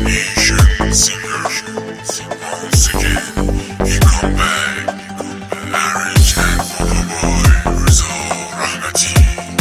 Asian singer. Once again, he come back. Marriage and Boy, Reza Rahmati.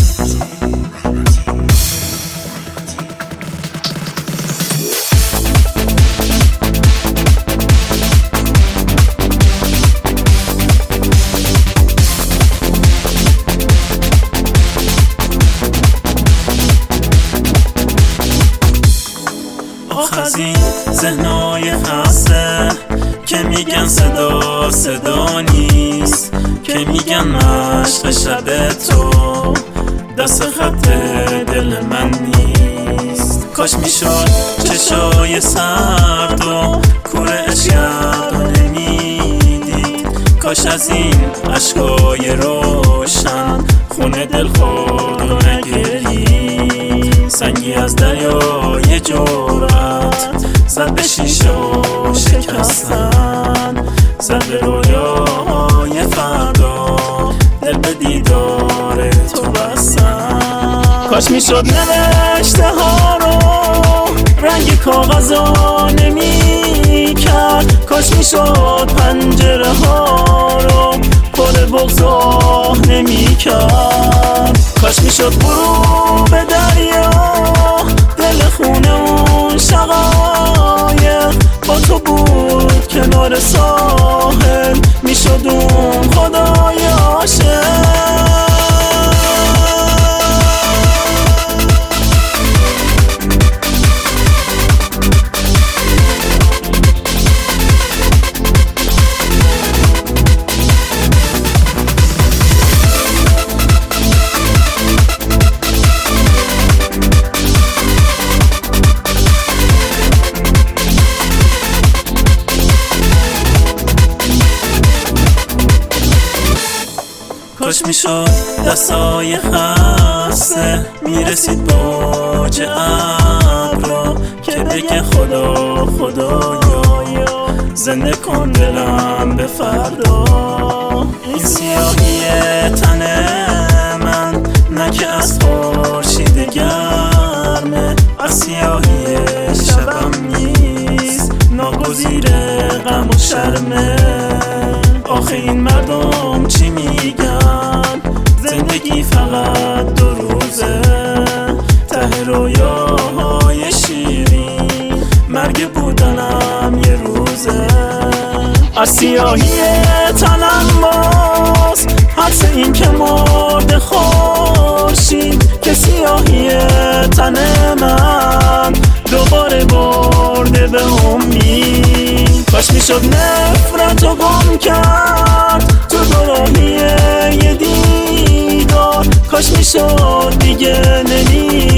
از این ذهنای خسته که میگن صدا نیست، که میگن مشق شب تو دست خط دل من نیست. کاش میشد چشای سرد و کور عشقت رو نمیدید، کاش از این عشقای روشن خونه دل خود رو نگرید. سنگی از دریای جرأت زد به شیشه و شکستن، زد به رویاهای فردا دل به دیدار تو بستن. کاش میشد نوشته ها رو رنگ کاغذا نمی کرد، کاش میشد پنجره ها رو پر بغضا نمی کرد، کاش میشد غروب دریا دل خونه اون شقایق با تو بود کنار ساحل، میشد اون خدای عاشق. کاش میشد دستای خسته میرسید باج ابرا که بگه خدایا زنده کن دلم به فردا. این سیاهی تن من نه که از خورشید گرمه، از سیاهی شبم نیست ناگزیر غم و شرمه. آخه این مردم چی میگن؟ زندگی فقط 2 روزه، ته رویاهای شیرین مرگ بودنم یه روزه. از سیاهی تنم باز حدس این که مرد خورشید، که سیاهی تن من دوباره برده به امید. کاش میشد نفرتو گم کرد تو دوراهی یه دیدار، کاش میشد دیگه نمیدید